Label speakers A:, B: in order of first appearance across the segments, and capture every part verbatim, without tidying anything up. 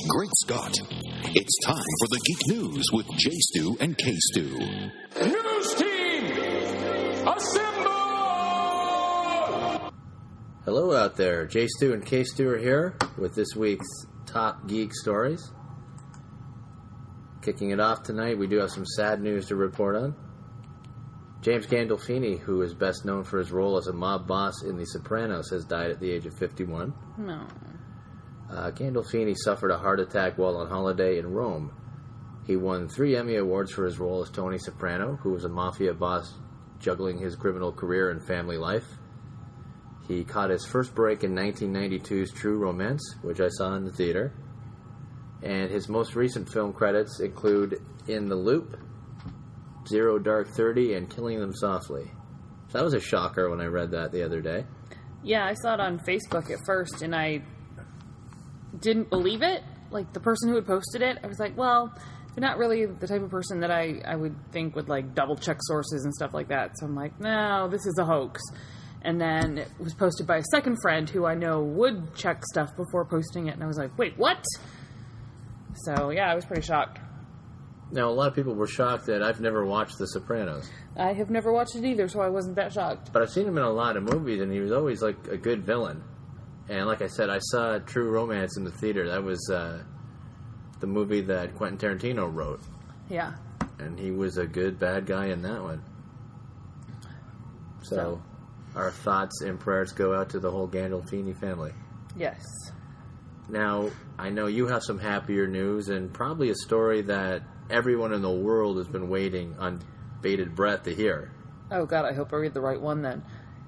A: Great Scott! It's time for the Geek News with J. Stu and K. Stu.
B: News team, assemble!
C: Hello out there. J. Stu and K. Stu are here with this week's Top Geek Stories. Kicking it off tonight, we do have some sad news to report on. James Gandolfini, who is best known for his role as a mob boss in The Sopranos, has died at the age of fifty-one.
D: No.
C: Uh, Gandolfini suffered a heart attack while on holiday in Rome. He won three Emmy Awards for his role as Tony Soprano, who was a mafia boss juggling his criminal career and family life. He caught his first break in nineteen ninety-two's True Romance, which I saw in the theater. And his most recent film credits include In the Loop, Zero Dark Thirty, and Killing Them Softly. So that was a shocker when I read that the other day.
D: Yeah, I saw it on Facebook at first, and I didn't believe it. Like, the person who had posted it, I was like, well, they're not really the type of person that I, I would think would, like, double-check sources and stuff like that. So I'm like, no, this is a hoax. And then it was posted by a second friend who I know would check stuff before posting it, and I was like, wait, what? So, yeah, I was pretty shocked.
C: Now, a lot of people were shocked that I've never watched The Sopranos.
D: I have never watched it either, so I wasn't that shocked.
C: But I've seen him in a lot of movies, and he was always, like, a good villain. And like I said, I saw True Romance in the theater. That was uh, the movie that Quentin Tarantino wrote.
D: Yeah.
C: And he was a good bad guy in that one. So, so. Our thoughts and prayers go out to the whole Gandolfini family.
D: Yes.
C: Now, I know you have some happier news, and probably a story that everyone in the world has been waiting on bated breath to hear.
D: Oh, God, I hope I read the right one then.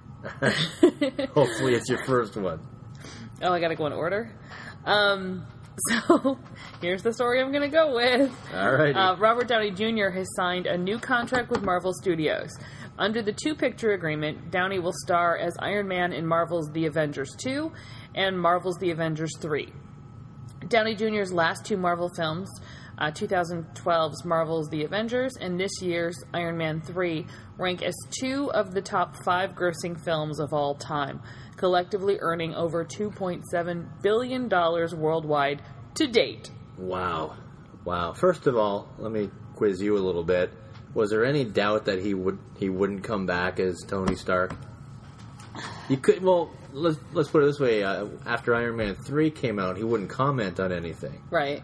C: Hopefully it's your first one.
D: Oh, I gotta go in order? Um, so, here's the story I'm gonna go with.
C: All right.
D: Uh, Robert Downey Junior has signed a new contract with Marvel Studios. Under the two-picture agreement, Downey will star as Iron Man in Marvel's The Avengers two and Marvel's The Avengers three. Downey Junior's last two Marvel films, uh, twenty twelve's Marvel's The Avengers and this year's Iron Man three, rank as two of the top five grossing films of all time, collectively earning over two point seven billion dollars worldwide to date.
C: Wow. Wow. First of all, let me quiz you a little bit. Was there any doubt that he would he wouldn't come back as Tony Stark? You could well let's let's put it this way. Uh, after Iron Man three came out, he wouldn't comment on anything.
D: Right.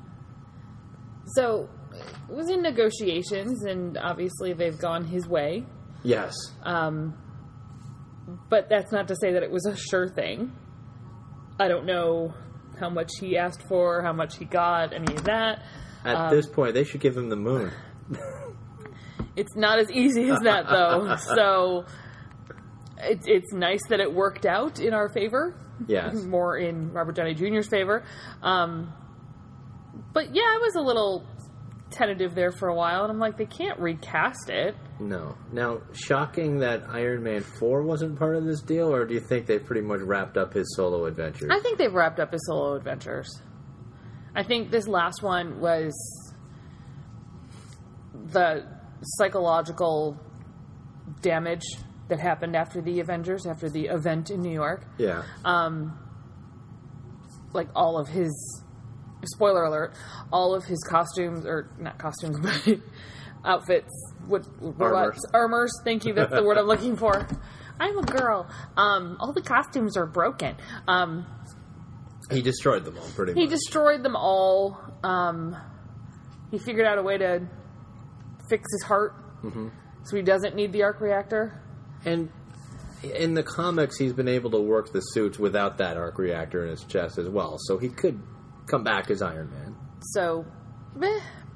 D: So it was in negotiations, and obviously they've gone his way.
C: Yes.
D: Um, but that's not to say that it was a sure thing. I don't know how much he asked for, how much he got, any of that.
C: At
D: um,
C: this point, they should give him the moon.
D: It's not as easy as that, though. So it's it's nice that it worked out in our favor.
C: Yes.
D: More in Robert Downey Junior's favor. Um, but yeah, I was a little tentative there for a while, and I'm like, they can't recast it.
C: No. Now, shocking that Iron Man four wasn't part of this deal, or do you think they pretty much wrapped up his solo adventures?
D: I think they've wrapped up his solo adventures. I think this last one was the psychological damage that happened after the Avengers, after the event in New York.
C: Yeah.
D: Um, like all of his, spoiler alert, all of his costumes, or not costumes, but outfits, what,
C: Armors.
D: what, armors, thank you, that's the word I'm looking for. I'm a girl. Um, all the costumes are broken. Um,
C: he destroyed them all, pretty
D: he
C: much.
D: He destroyed them all. Um, he figured out a way to fix his heart,
C: mm-hmm.
D: so he doesn't need the arc reactor.
C: And in the comics, he's been able to work the suits without that arc reactor in his chest as well, so he could come back as Iron Man.
D: So, meh.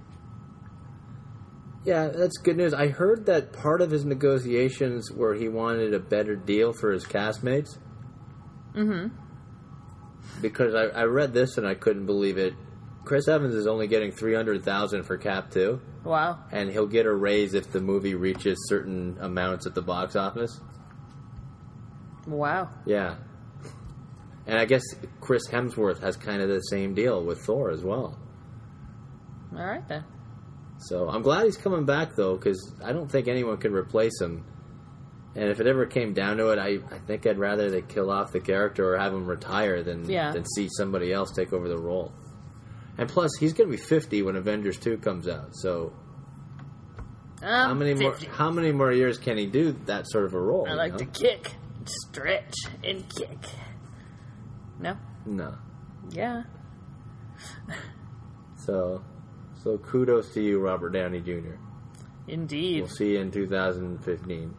C: Yeah, that's good news. I heard that part of his negotiations were he wanted a better deal for his castmates.
D: Mm-hmm.
C: Because I, I read this and I couldn't believe it. Chris Evans is only getting three hundred thousand dollars for Cap two.
D: Wow.
C: And he'll get a raise if the movie reaches certain amounts at the box office.
D: Wow.
C: Yeah. And I guess Chris Hemsworth has kind of the same deal with Thor as well.
D: All right, then.
C: So I'm glad he's coming back, though, because I don't think anyone can replace him. And if it ever came down to it, I, I think I'd rather they kill off the character or have him retire than,
D: yeah.
C: than see somebody else take over the role. And plus, he's going to be fifty when Avengers two comes out. So,
D: I'm
C: how many
D: fifty.
C: more? How many more years can he do that sort of a role?
D: I
C: you
D: like
C: know?
D: to kick, stretch, and kick. No?
C: No.
D: Yeah.
C: So, so kudos to you, Robert Downey Junior
D: Indeed.
C: We'll see you in two thousand fifteen.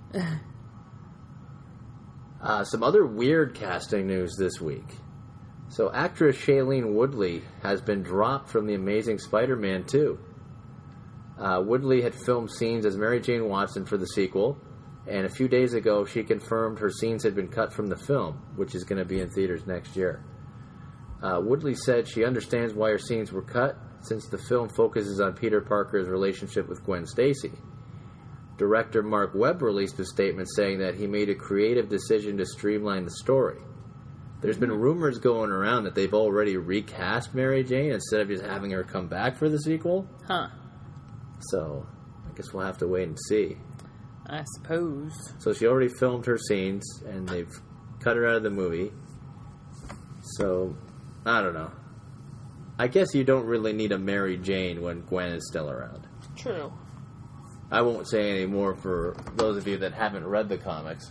C: uh, some other weird casting news this week. So, actress Shailene Woodley has been dropped from The Amazing Spider-Man two. Uh, Woodley had filmed scenes as Mary Jane Watson for the sequel, and a few days ago she confirmed her scenes had been cut from the film, which is going to be in theaters next year. Uh, Woodley said she understands why her scenes were cut, since the film focuses on Peter Parker's relationship with Gwen Stacy. Director Mark Webb released a statement saying that he made a creative decision to streamline the story. There's been rumors going around that they've already recast Mary Jane instead of just having her come back for the sequel.
D: Huh.
C: So, I guess we'll have to wait and see.
D: I suppose.
C: So she already filmed her scenes, and they've cut her out of the movie. So, I don't know. I guess you don't really need a Mary Jane when Gwen is still around.
D: True.
C: I won't say any more for those of you that haven't read the comics.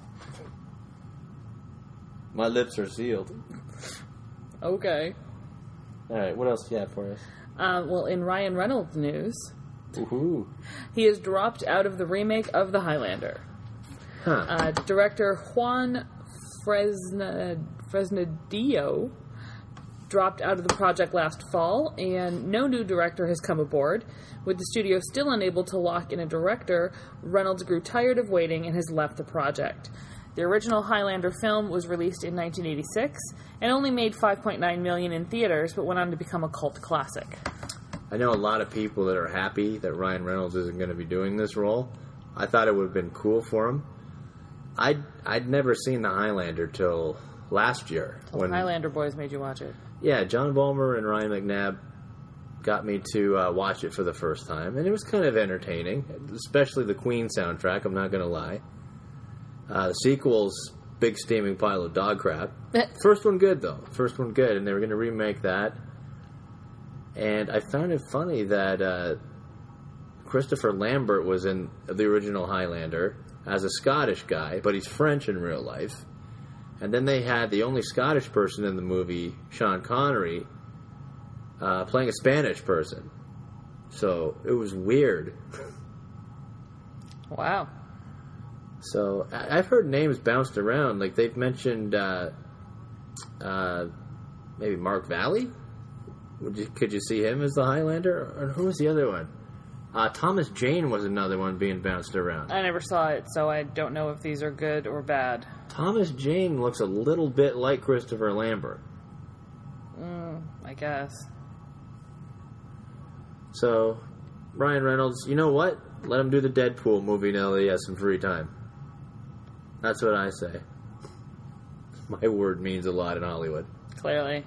C: My lips are sealed.
D: Okay.
C: Alright, what else do you have for us?
D: Uh, well, in Ryan Reynolds news,
C: Woohoo.
D: he is dropped out of the remake of The Highlander.
C: Huh.
D: Uh, director Juan Fresna, Fresnadillo dropped out of the project last fall, and no new director has come aboard. With the studio still unable to lock in a director, Reynolds grew tired of waiting and has left the project. The original Highlander film was released in nineteen eighty-six and only made five point nine million dollars in theaters, but went on to become a cult classic.
C: I know a lot of people that are happy that Ryan Reynolds isn't going to be doing this role. I thought it would have been cool for him. I'd, I'd never seen The Highlander till last year.
D: So when Highlander boys made you watch it.
C: Yeah, John Vollmer and Ryan McNabb got me to uh, watch it for the first time, and it was kind of entertaining, especially the Queen soundtrack, I'm not going to lie. Uh, the sequel's big steaming pile of dog crap. First one good, though. First one good, and they were going to remake that. And I found it funny that uh, Christopher Lambert was in the original Highlander as a Scottish guy, but he's French in real life. And then they had the only Scottish person in the movie, Sean Connery, uh, playing a Spanish person. So it was weird.
D: Wow.
C: So I- I've heard names bounced around. Like they've mentioned uh, uh, maybe Mark Valley. Would you, could you see him as the Highlander? Or who was the other one? Uh, Thomas Jane was another one being bounced around.
D: I never saw it, so I don't know if these are good or bad.
C: Thomas Jane looks a little bit like Christopher Lambert.
D: Mm, I guess.
C: So, Ryan Reynolds, you know what? Let him do the Deadpool movie now that he has some free time. That's what I say. My word means a lot in Hollywood.
D: Clearly.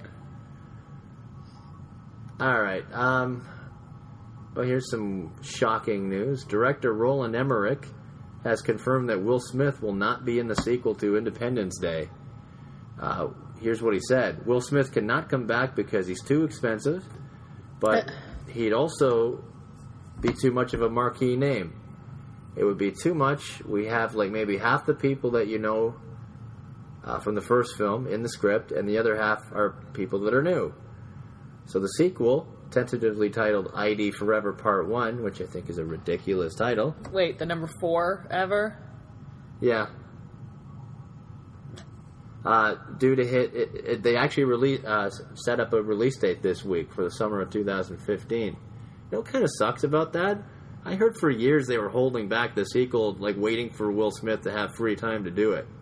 C: Alright, um... well, here's some shocking news. Director Roland Emmerich has confirmed that Will Smith will not be in the sequel to Independence Day. Uh, here's what he said. Will Smith cannot come back because he's too expensive, but he'd also be too much of a marquee name. It would be too much. We have like maybe half the people that you know uh, from the first film in the script, and the other half are people that are new. So the sequel, tentatively titled I D Forever Part one, which I think is a ridiculous title.
D: Wait, the number four ever?
C: Yeah. Uh, due to hit, it, it, they actually release, uh, set up a release date this week for the summer of two thousand fifteen. You know what kind of sucks about that? I heard for years they were holding back the sequel, like waiting for Will Smith to have free time to do it.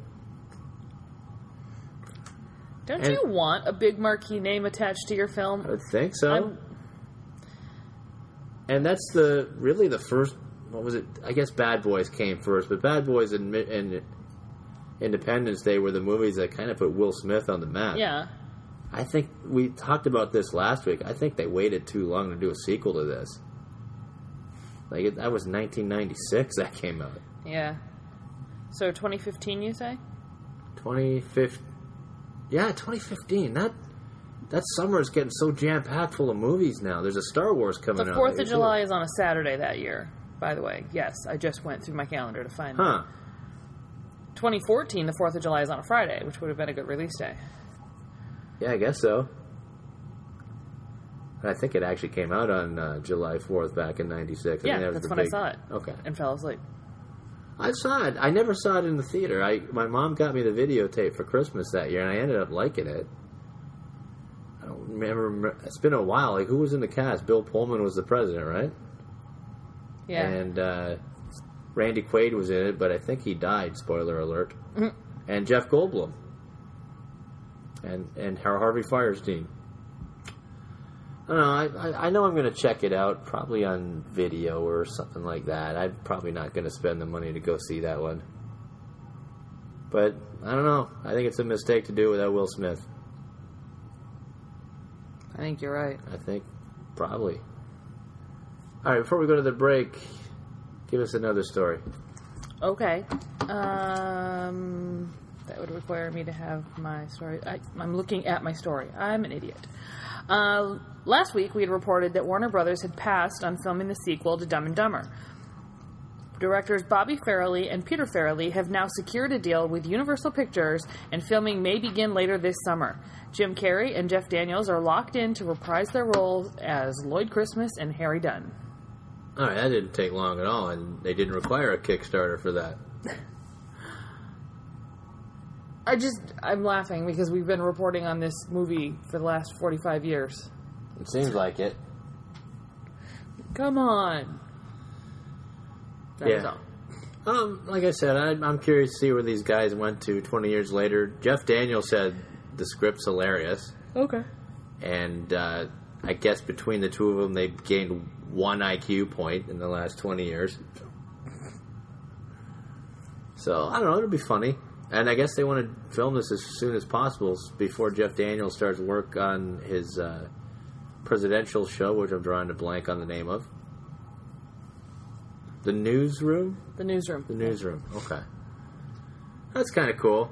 D: Don't
C: And-
D: you want a big marquee name attached to your
C: I
D: film?
C: would think so.
D: I'm-
C: And that's the really the first. What was it? I guess Bad Boys came first, but Bad Boys and, and Independence Day were the movies that kind of put Will Smith on the map.
D: Yeah.
C: I think we talked about this last week. I think they waited too long to do a sequel to this. Like it, that was nineteen ninety-six that came out.
D: Yeah. So twenty fifteen, you say?
C: twenty fifteen. Yeah, twenty fifteen. That that summer is getting so jam-packed full of movies now. There's a Star Wars coming out.
D: The fourth of
C: later,
D: July
C: too.
D: is on a Saturday that year, by the way. Yes, I just went through my calendar to find
C: Huh.
D: that. twenty fourteen, the fourth of July is on a Friday, which would have been a good release day.
C: Yeah, I guess so. I think it actually came out on uh, July fourth back in ninety-six. I
D: Yeah,
C: think that was
D: that's
C: the
D: when
C: big...
D: I saw it.
C: Okay.
D: And fell asleep.
C: I saw it. I never saw it in the theater. I My mom got me the videotape for Christmas that year, and I ended up liking it. I don't remember. It's been a while. Like, who was in the cast? Bill Pullman was the president, right?
D: Yeah.
C: And uh, Randy Quaid was in it, but I think he died. Spoiler alert.
D: Mhm.
C: And Jeff Goldblum. And and Harvey Fierstein. I don't know. I, I, I know I'm going to check it out, probably on video or something like that. I'm probably not going to spend the money to go see that one. But, I don't know. I think it's a mistake to do it without Will Smith.
D: I think you're right.
C: I think probably. All right, before we go to the break, give us another story.
D: Okay. Um, that would require me to have my story. I, I'm looking at my story. I'm an idiot. Uh, last week, we had reported that Warner Brothers had passed on filming the sequel to Dumb and Dumber. Directors Bobby Farrelly and Peter Farrelly have now secured a deal with Universal Pictures, and filming may begin later this summer. Jim Carrey and Jeff Daniels are locked in to reprise their roles as Lloyd Christmas and Harry Dunn.
C: All right, that didn't take long at all, and they didn't require a Kickstarter for that.
D: I just, I'm laughing because we've been reporting on this movie for the last forty-five years.
C: It seems like it.
D: Come on. That was
C: Yeah.
D: all.
C: Um, like I said, I, I'm curious to see where these guys went to twenty years later. Jeff Daniels said the script's hilarious,
D: Okay.
C: and uh, I guess between the two of them, they've gained one I Q point in the last twenty years. So, I don't know, it'll be funny. And I guess they want to film this as soon as possible before Jeff Daniels starts work on his uh, presidential show, which I'm drawing a blank on the name of. The Newsroom?
D: The Newsroom.
C: The Newsroom, okay. That's kind of cool.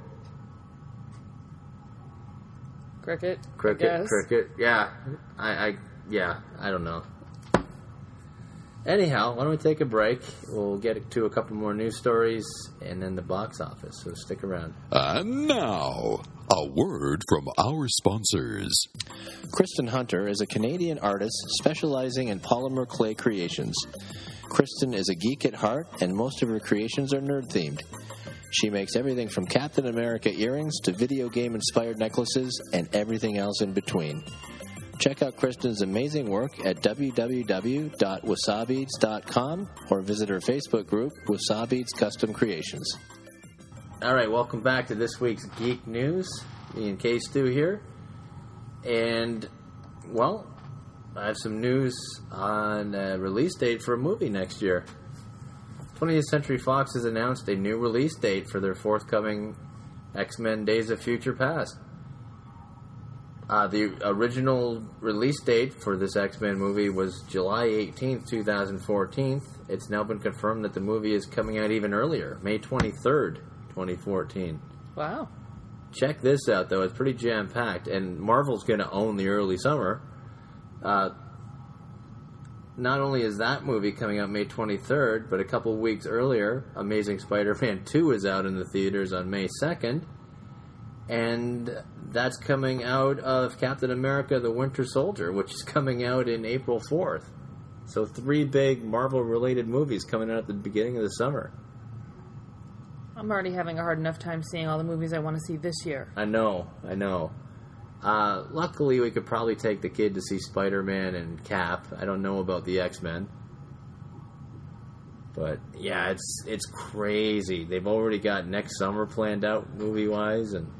D: Cricket.
C: Cricket,
D: I guess.
C: cricket. Yeah, I, I, yeah, I don't know. Anyhow, why don't we take a break? We'll get to a couple more news stories and then the box office, so stick around.
A: And now, a word from our sponsors.
E: Kristen Hunter is a Canadian artist specializing in polymer clay creations. Kristen is a geek at heart, and most of her creations are nerd-themed. She makes everything from Captain America earrings to video game-inspired necklaces and everything else in between. Check out Kristen's amazing work at w w w dot wasabeads dot com or visit her Facebook group, Wasabeads Custom Creations.
C: All right, welcome back to this week's Geek News. Ian K. Stu here. And, well, I have some news on a release date for a movie next year. twentieth Century Fox has announced a new release date for their forthcoming X-Men Days of Future Past. Uh, the original release date for this X-Men movie was July eighteenth, twenty fourteen. It's now been confirmed that the movie is coming out even earlier, May twenty-third, twenty fourteen.
D: Wow.
C: Check this out, though. It's pretty jam-packed, and Marvel's going to own the early summer. Uh, not only is that movie coming out May twenty-third, but a couple weeks earlier, Amazing Spider-Man two is out in the theaters on May second. And that's coming out of Captain America the Winter Soldier, which is coming out in April fourth. So three big Marvel-related movies coming out at the beginning of the summer.
D: I'm already having a hard enough time seeing all the movies I want to see this year.
C: I know, I know. Uh, luckily, we could probably take the kid to see Spider-Man and Cap. I don't know about the X-Men. But, yeah, it's it's crazy. They've already got next summer planned out movie-wise, and...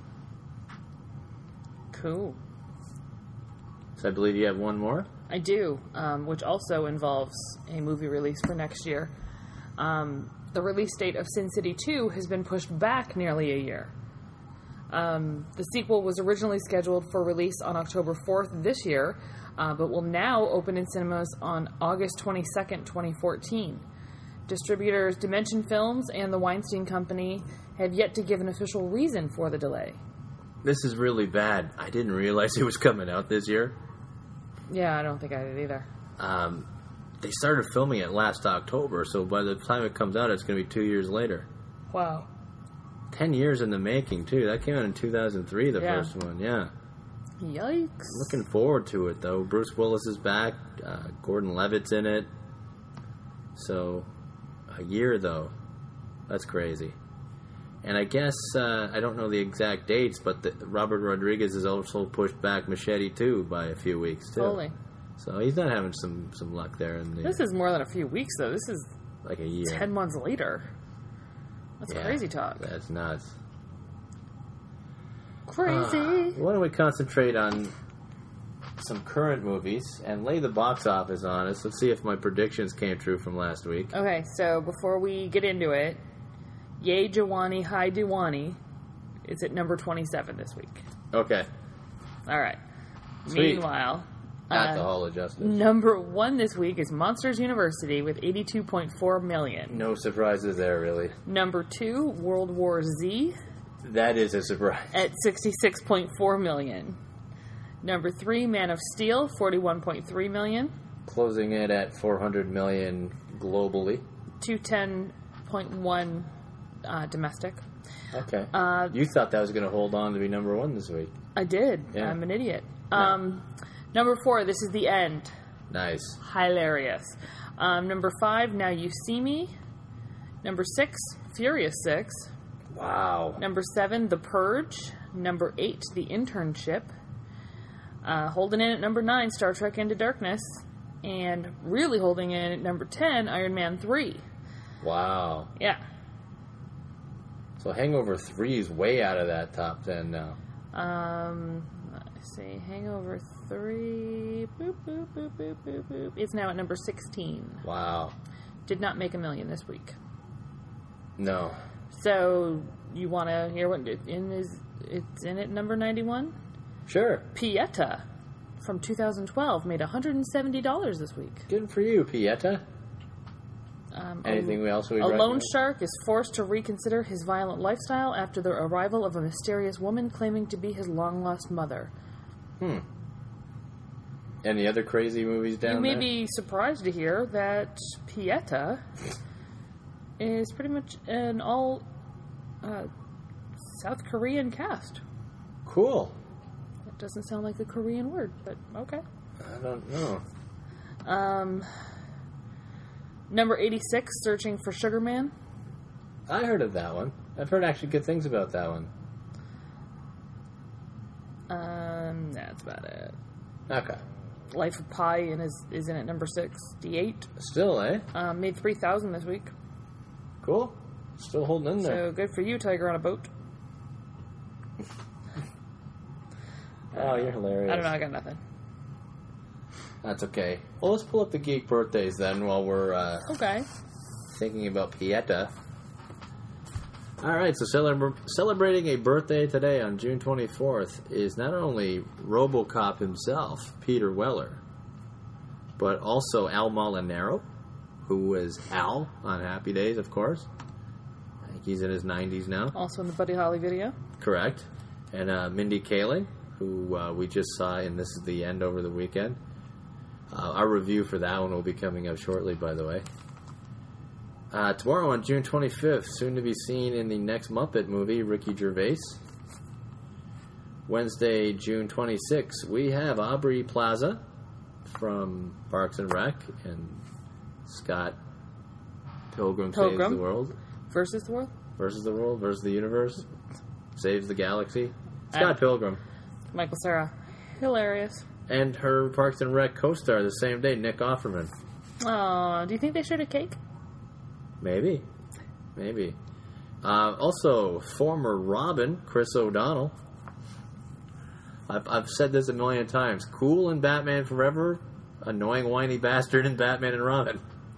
D: Cool.
C: So I believe you have one more?
D: I do, um, which also involves a movie release for next year. Um, the release date of Sin City two has been pushed back nearly a year. Um, the sequel was originally scheduled for release on October fourth this year, uh, but will now open in cinemas on August twenty-second, twenty fourteen. Distributors Dimension Films and the Weinstein Company have yet to give an official reason for the delay.
C: this is really bad. I didn't realize it was coming out this year.
D: Yeah, I don't think I did either.
C: Um, they started filming it last October, so by the time it comes out, it's going to be two years later.
D: Wow.
C: Ten years in the making, too. That came out in two thousand three, the
D: Yeah.
C: first one, yeah.
D: Yikes.
C: Looking forward to it, though. Bruce Willis is back. Uh, Gordon Levitt's in it. So, a year, though. That's crazy. And I guess, uh, I don't know the exact dates, but the, Robert Rodriguez has also pushed back Machete two by a few weeks, too.
D: Holy.
C: So he's not having some, some luck there. In the,
D: This is more than a few weeks, though. This is
C: like a year.
D: ten months later. That's
C: Yeah,
D: crazy talk.
C: That's nuts.
D: Crazy.
C: Uh, why don't we concentrate on some current movies and lay the box office on us? Let's see if my predictions came true from last week.
D: Okay, so before we get into it, Yay Jawani Hi Diwani is at number twenty-seven this week.
C: Okay.
D: All right.
C: Sweet.
D: Meanwhile, uh,
C: Alcohol adjusted.
D: number one this week is Monsters University with eighty-two point four million.
C: No surprises there, really.
D: Number two, World War Z
C: That is a surprise.
D: at sixty-six point four million. Number three, Man of Steel, forty-one point three million.
C: Closing it at four hundred million globally.
D: two hundred ten point one uh, domestic.
C: Okay.
D: Uh,
C: you thought that was going to hold on to be number one this week.
D: I did.
C: Yeah.
D: I'm an idiot. Um, number four, This Is the End.
C: Nice.
D: Hilarious. Um, number five, Now You See Me. Number six, Furious Six.
C: Wow.
D: Number seven, The Purge. Number eight, The Internship. Uh, holding in at number nine, Star Trek Into Darkness. And really holding in at number ten, Iron Man three.
C: Wow.
D: Yeah.
C: So Hangover three is way out of that top ten now.
D: Um, let's see. Hangover three. Boop, boop, boop, boop, boop, boop. It's now at number sixteen.
C: Wow.
D: Did not make a million this week.
C: No.
D: So, you want to hear what it in is? It's in at number ninety-one?
C: Sure.
D: Pieta from two thousand twelve made one hundred seventy dollars this week.
C: Good for you, Pieta.
D: Um,
C: Anything
D: a,
C: else we
D: A loan
C: recommend?
D: shark is forced to reconsider his violent lifestyle after the arrival of a mysterious woman claiming to be his long-lost mother.
C: Hmm. Any other crazy movies down
D: You may
C: there?
D: be surprised to hear that Pieta is pretty much an all uh, South Korean cast.
C: Cool.
D: It doesn't sound like a Korean word, but okay.
C: I don't know.
D: Um, number eighty-six, Searching for Sugar Man.
C: I heard of that one. I've heard actually good things about that one.
D: Um, that's about it.
C: Okay.
D: Life of Pi in is, is in at number sixty-eight.
C: Still, eh?
D: Um, made three thousand this week.
C: Cool. Still holding in there.
D: So good for you, Tiger on a Boat.
C: Oh, you're hilarious.
D: I don't know, I got nothing.
C: That's okay. Well, let's pull up the geek birthdays then while we're uh,
D: Okay.
C: thinking about Pieta. All right, so celebra- celebrating a birthday today on June twenty-fourth is not only RoboCop himself, Peter Weller, but also Al Molinaro, who was Al on Happy Days, of course. I think he's in his nineties now.
D: Also in the Buddy Holly video.
C: Correct. And uh, Mindy Kaling, who uh, we just saw in This Is the End over the weekend. Uh, our review for that one will be coming up shortly, by the way. Uh, tomorrow on June twenty-fifth, soon to be seen in the next Muppet movie, Ricky Gervais. Wednesday, June twenty-sixth, we have Aubrey Plaza from Parks and Rec and Scott Pilgrim,
D: Pilgrim.
C: Saves the World.
D: Versus the World?
C: Versus the World, versus the Universe. Saves the Galaxy. Scott
D: Uh,
C: Pilgrim.
D: Michael Cera. Hilarious.
C: And her Parks and Rec co-star the same day, Nick Offerman.
D: Aw, do you think they shared a cake?
C: Maybe. Maybe. Uh, also, former Robin, Chris O'Donnell. I've, I've said this a million times. Cool in Batman Forever, annoying whiny bastard in Batman and Robin.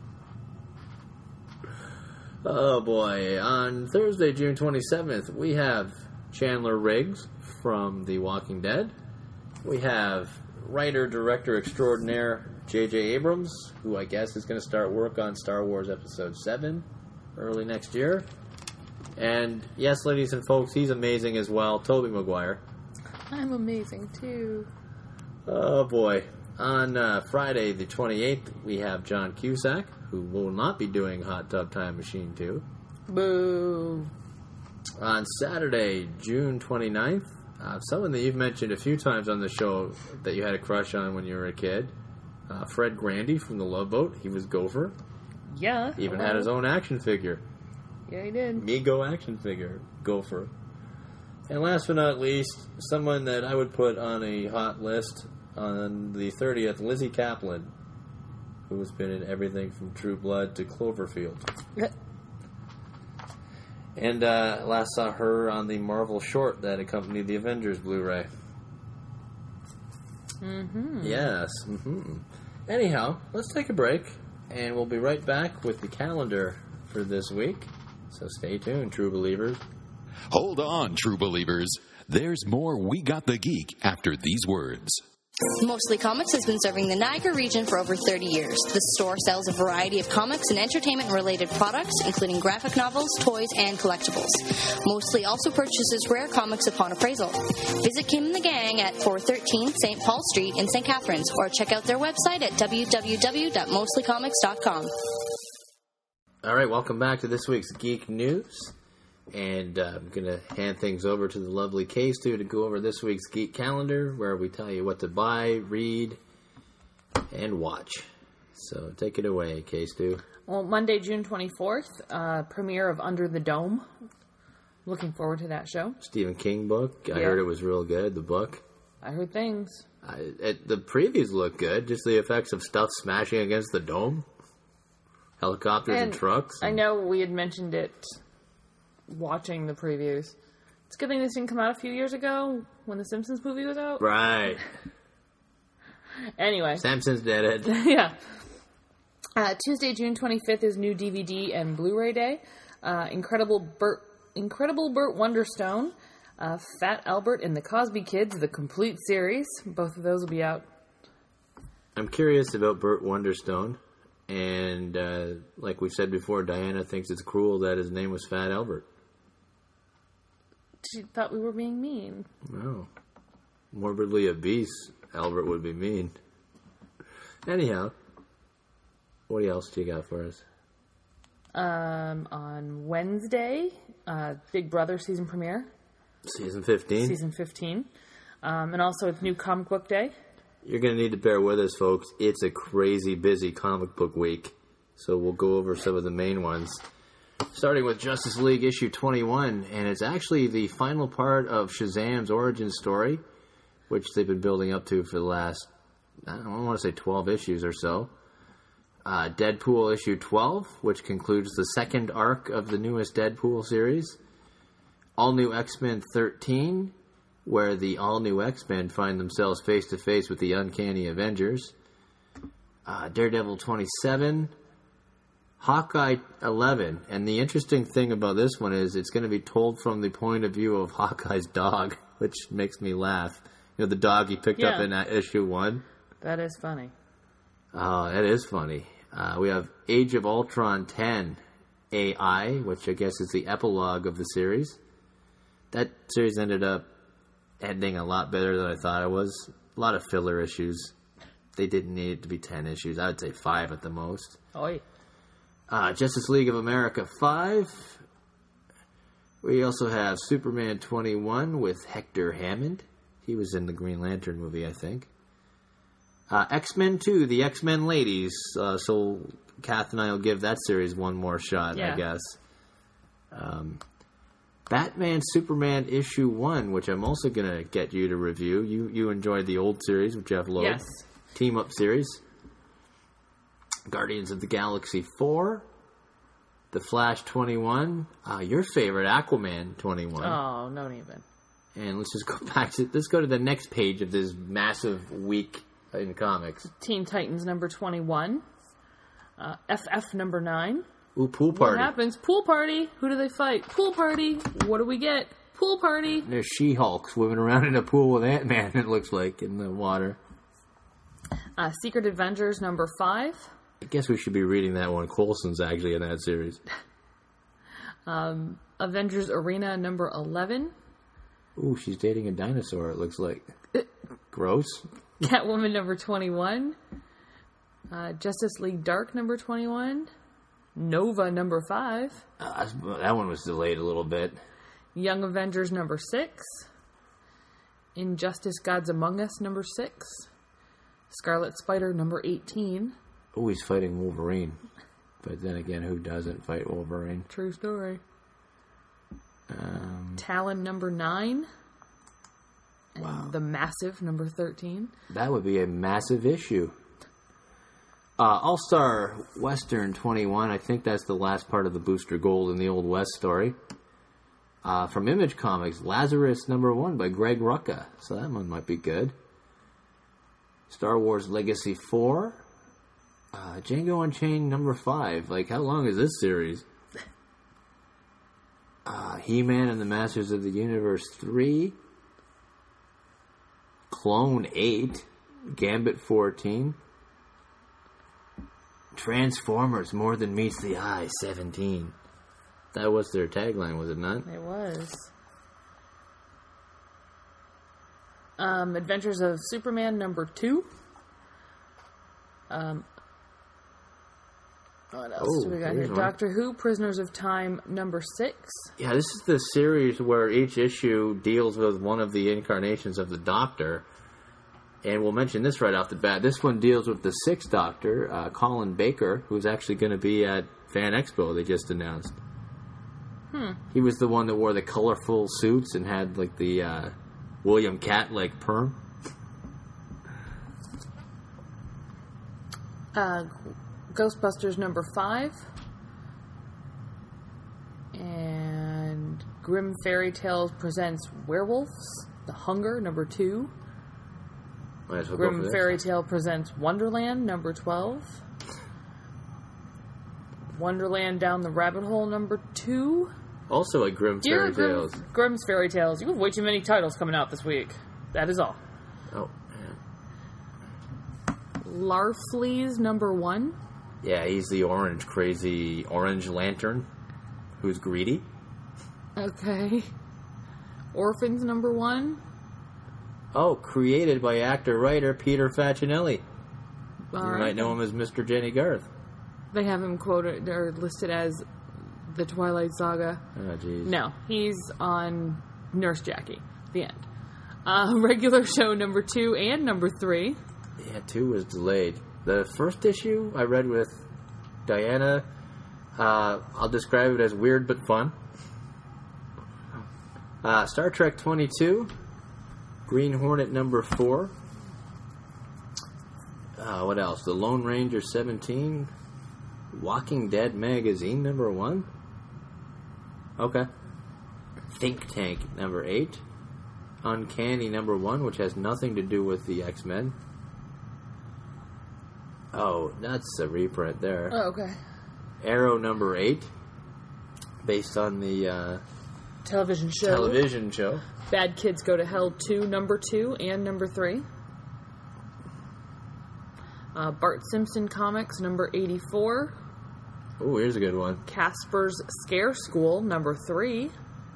C: Oh boy. On Thursday, June twenty-seventh, we have Chandler Riggs from The Walking Dead. We have writer-director extraordinaire J J Abrams, who I guess is going to start work on Star Wars Episode seven early next year. And yes, ladies and folks, he's amazing as well, Tobey Maguire.
D: I'm amazing, too.
C: Oh, boy. On uh, Friday the twenty-eighth, we have John Cusack, who will not be doing Hot Tub Time Machine two.
D: Boo.
C: On Saturday, June twenty-ninth, uh, someone that you've mentioned a few times on the show that you had a crush on when you were a kid, uh, Fred Grandy from The Love Boat. He was Gopher.
D: Yeah.
C: He even
D: hello.
C: had his own action figure.
D: Yeah, he did.
C: Mego action figure. Gopher. And last but not least, someone that I would put on a hot list on the thirtieth, Lizzie Kaplan, who has been in everything from True Blood to Cloverfield. And uh, last saw her on the Marvel short that accompanied the Avengers Blu-ray.
D: Mm-hmm.
C: Yes. Mm-hmm. Anyhow, let's take a break, and we'll be right back with the calendar for this week. So stay tuned, true believers.
A: Hold on, true believers. There's more We Got the Geek after these words.
F: Mostly Comics has been serving the Niagara region for over thirty years. The store sells a variety of comics and entertainment-related products, including graphic novels, toys, and collectibles. Mostly also purchases rare comics upon appraisal. Visit Kim and the gang at four thirteen Saint Paul Street in Saint Catharines, or check out their website at w w w dot mostly comics dot com.
C: All right, welcome back to this week's Geek News. And uh, I'm going to hand things over to the lovely K-Stu to go over this week's Geek Calendar, where we tell you what to buy, read, and watch. So take it away, K-Stu.
D: Well, Monday, June twenty-fourth, uh, premiere of Under the Dome. Looking forward to that show.
C: Stephen King book. I
D: Yeah.
C: heard it was real good, the book.
D: I heard things.
C: I, it, the previews look good, just the effects of stuff smashing against the dome. Helicopters and,
D: And
C: trucks.
D: I
C: and-
D: know we had mentioned it watching the previews. It's a good thing this didn't come out a few years ago when the Simpsons movie was out.
C: Right.
D: Anyway.
C: Samson's dead it.
D: Yeah. Uh, Tuesday, June twenty-fifth is new D V D and Blu-ray day. Uh, Incredible Burt, Incredible Burt Wonderstone, uh, Fat Albert and the Cosby Kids, the complete series. Both of those will be out.
C: I'm curious about Burt Wonderstone. And uh, like we said before, Diana thinks it's cruel that his name was Fat Albert.
D: She thought we were being mean.
C: No. Morbidly obese, Albert would be mean. Anyhow, what else do you got for us?
D: Um, on Wednesday, uh, Big Brother season premiere.
C: Season fifteen?
D: Season fifteen. Um, and also it's new comic book day.
C: You're going to need to bear with us, folks. It's a crazy busy comic book week. So we'll go over some of the main ones. Starting with Justice League issue twenty-one, and it's actually the final part of Shazam's origin story, which they've been building up to for the last, I don't want to say twelve issues or so. Uh, Deadpool issue twelve, which concludes the second arc of the newest Deadpool series. All New X-Men thirteen, where the all-new X-Men find themselves face-to-face with the Uncanny Avengers. Uh, Daredevil twenty-seven. Hawkeye eleven, and the interesting thing about this one is it's going to be told from the point of view of Hawkeye's dog, which makes me laugh. You know, the dog he picked up
D: Yeah.
C: in uh, issue one?
D: That is funny.
C: Oh, that is funny. Uh, we have Age of Ultron ten A I, which I guess is the epilogue of the series. That series ended up ending a lot better than I thought it was. A lot of filler issues. They didn't need it to be ten issues. I would say five at the most.
D: Oi.
C: Uh, Justice League of America five. We also have Superman twenty-one with Hector Hammond. He was in the Green Lantern movie, I think. Uh, X-Men two, the X-Men ladies. Uh, so Kath and I will give that series one more shot,
D: Yeah.
C: I guess. Um, Batman Superman issue one, which I'm also going to get you to review. You you enjoyed the old series with Jeff Loeb.
D: Yes.
C: Team Up series. Guardians of the Galaxy four. The Flash twenty-one. Uh, your favorite, Aquaman twenty-one.
D: Oh, no even.
C: And let's just go back to, let's go to the next page of this massive week in comics.
D: Teen Titans number twenty-one. Uh, F F number nine.
C: Ooh, Pool Party.
D: What happens? Pool party. Who do they fight? Pool party. What do we get? Pool party.
C: There's She-Hulk swimming around in a pool with Ant-Man, it looks like, in the water.
D: Uh, Secret Avengers number five.
C: I guess we should be reading that one. Coulson's actually in that series.
D: Um, Avengers Arena number eleven.
C: Ooh, she's dating a dinosaur, it looks like. Gross.
D: Catwoman number twenty-one. Uh, Justice League Dark number twenty-one. Nova number five.
C: Uh, that one was delayed a little bit.
D: Young Avengers number six. Injustice Gods Among Us number six. Scarlet Spider number eighteen.
C: Oh, he's fighting Wolverine. But then again, who doesn't fight Wolverine?
D: True story.
C: Um,
D: Talon number nine. And
C: Wow.
D: The Massive number thirteen.
C: that would be a massive issue. Uh, All-Star Western twenty-one, I think that's the last part of the Booster Gold in the Old West story. Uh, from Image Comics, Lazarus number one by Greg Rucka. So that one might be good. Star Wars Legacy four. Uh, Django Unchained number five. Like, how long is this series? Uh, He-Man and the Masters of the Universe three. Clone eight. Gambit fourteen. Transformers More Than Meets the Eye seventeen. That was their tagline, was it not?
D: It was. Um, Adventures of Superman number two. Um, what else
C: Oh,
D: do we got here?
C: here's one.
D: Doctor Who, Prisoners of Time number six.
C: Yeah, this is the series where each issue deals with one of the incarnations of the Doctor. And we'll mention this right off the bat. This one deals with the Sixth Doctor, uh, Colin Baker, who's actually going to be at Fan Expo, they just announced.
D: Hmm.
C: He was the one that wore the colorful suits and had, like, the uh, William Cat-like perm.
D: Uh, Ghostbusters number five. And Grimm Fairy Tales presents Werewolves. The Hunger number two.
C: Might as well go for
D: Grimm
C: this.
D: Fairy Tale presents Wonderland number twelve. Wonderland Down the Rabbit Hole number two.
C: Also a Grimm
D: Dear
C: Fairy
D: Grimm,
C: Tales.
D: Grimm's Fairy Tales. You have way too many titles coming out this week. That is all.
C: Oh, man.
D: Larfleeze number one.
C: Yeah, he's the orange, crazy Orange Lantern who's greedy.
D: Okay. Orphans number one.
C: Oh, created by actor-writer Peter Facinelli.
D: All
C: You
D: right.
C: might know him as Mister Jenny Garth.
D: They have him quoted or listed as the Twilight Saga.
C: Oh, jeez.
D: No, he's on Nurse Jackie. The end. Uh, regular show number two and number three.
C: Yeah, two was delayed. The first issue I read with Diana, uh, I'll describe it as weird but fun. Uh, Star Trek twenty-two, Green Hornet number four. Uh, what else? The Lone Ranger seventeen, Walking Dead magazine number one. Okay. Think Tank number eight, Uncanny number one, which has nothing to do with the X-Men. Oh, that's a reprint there.
D: Oh, okay.
C: Arrow number eight, based on the uh,
D: Television show.
C: television show.
D: Bad Kids Go to Hell two, number two, and number three. Uh, Bart Simpson Comics, number eighty-four.
C: Oh, here's a good one.
D: Casper's Scare School, number three.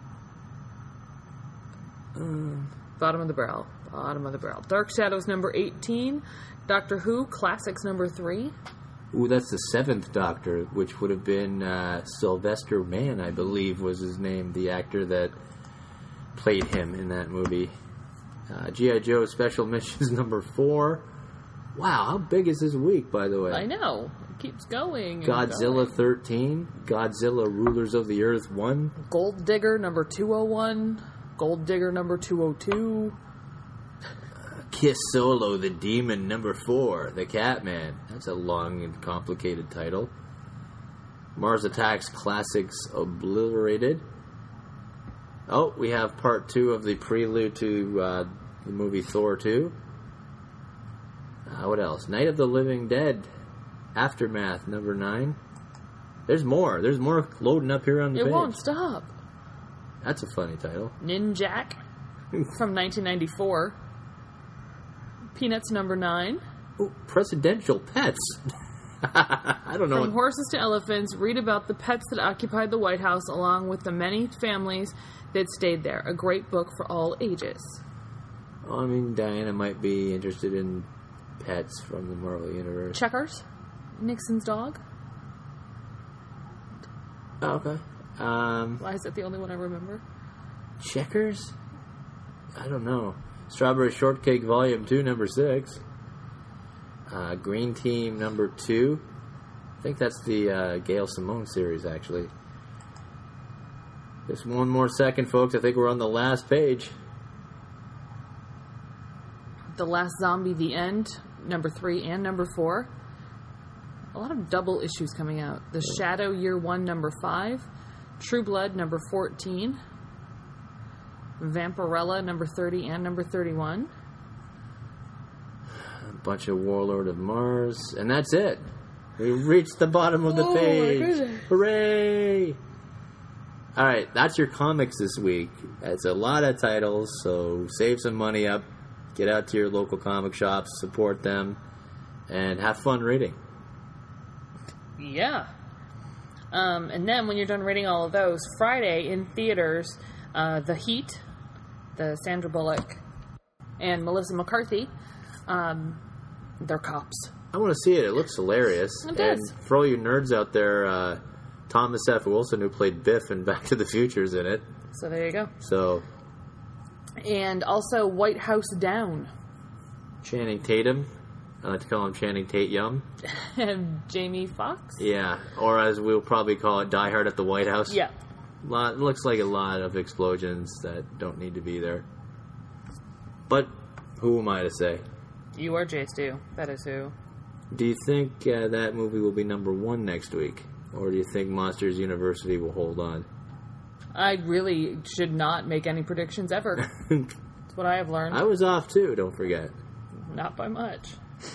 D: Mm, bottom of the barrel. Bottom of the barrel. Dark Shadows, number eighteen. Doctor Who Classics, number three.
C: Ooh, that's the seventh Doctor, which would have been uh, Sylvester Mann, I believe, was his name, the actor that played him in that movie. Uh, G I. Joe Special Missions number four. Wow, how big is this week, by the way?
D: I know. It keeps going. and
C: Godzilla
D: going.
C: thirteen, Godzilla Rulers of the Earth one.
D: Gold Digger, number two oh one. Gold Digger, number two oh two.
C: Kiss Solo, the Demon, number four, The Catman. That's a long and complicated title. Mars Attacks Classics Obliterated. Oh, we have part two of the prelude to uh, the movie Thor two. Uh, what else? Night of the Living Dead, Aftermath, number nine. There's more. There's more loading up here on the
D: It
C: page.
D: won't stop.
C: That's a funny title.
D: Ninjak from nineteen ninety-four. Peanuts number nine.
C: Ooh, Presidential Pets. I don't know.
D: From
C: What...
D: horses to elephants, read about the pets that occupied the White House along with the many families that stayed there. A great book for all ages.
C: Well, I mean, Diana might be interested in pets from the Marvel Universe.
D: Checkers? Nixon's dog?
C: Oh, okay. Um,
D: Why is that the only one I remember?
C: Checkers? I don't know. Strawberry Shortcake Volume two, Number six. Uh, Green Team Number two. I think that's the uh, Gail Simone series, actually. Just one more second, folks. I think we're on the last page.
D: The Last Zombie, The End, number three and number four. A lot of double issues coming out. The Shadow, Year One, number five. True Blood, number fourteen. Vampirella, number thirty and number thirty-one.
C: A bunch of Warlord of Mars. And that's it. We reached the bottom of the
D: Oh, my
C: page.
D: goodness.
C: Hooray! Alright, that's your comics this week. It's a lot of titles, so save some money up. Get out to your local comic shops, support them, and have fun reading.
D: Yeah. Um, and then when you're done reading all of those, Friday in theaters, uh, The Heat, the Sandra Bullock and Melissa McCarthy, um, they're cops.
C: I want to see it. It looks hilarious.
D: It does.
C: And for all you nerds out there, uh, Thomas F. Wilson, who played Biff in Back to the Future, is in it.
D: So there you go.
C: So,
D: And also White House Down.
C: Channing Tatum. I like to call him Channing Tate-Yum.
D: And Jamie Foxx?
C: Yeah, or as we'll probably call it, Die Hard at the White House.
D: Yeah.
C: Lot, looks like a lot of explosions that don't need to be there. But who am I to say?
D: You are Jace too. That is who.
C: Do you think uh, that movie will be number one next week? Or do you think Monsters University will hold on?
D: I really should not make any predictions ever. That's what I have learned.
C: I was off too, don't forget.
D: Not by much.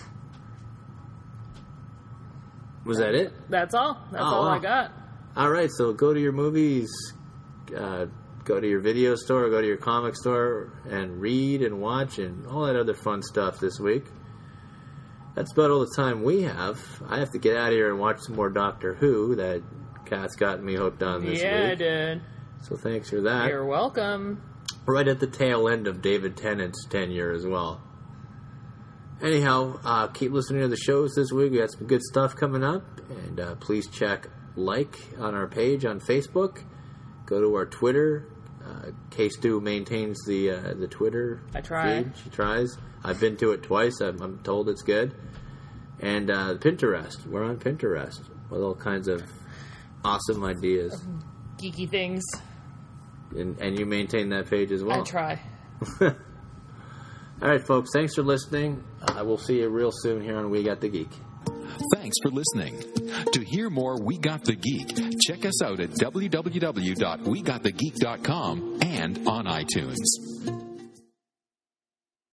C: Was that it?
D: That's all. That's
C: Oh,
D: all
C: wow.
D: I got.
C: All right, so go to your movies, uh, go to your video store, go to your comic store, and read and watch and all that other fun stuff this week. That's about all the time we have. I have to get out of here and watch some more Doctor Who that Kat's gotten me hooked on this
D: Yeah, I
C: week.
D: did.
C: So thanks for that.
D: You're welcome.
C: Right at the tail end of David Tennant's tenure as well. Anyhow, uh, keep listening to the shows this week. We got some good stuff coming up. And uh, please check like on our page on Facebook. Go to our Twitter. Uh, K-Stu maintains the uh, the Twitter
D: I try.
C: feed. She tries. I've been to it twice. I'm, I'm told it's good. And uh, Pinterest. We're on Pinterest with all kinds of awesome ideas.
D: Geeky things.
C: And, and you maintain that page as well.
D: I try.
C: All right, folks. Thanks for listening. Uh, we'll see you real soon here on We Got the Geek.
A: Thanks for listening. To hear more We Got the Geek, check us out at w w w dot we got the geek dot com and on iTunes.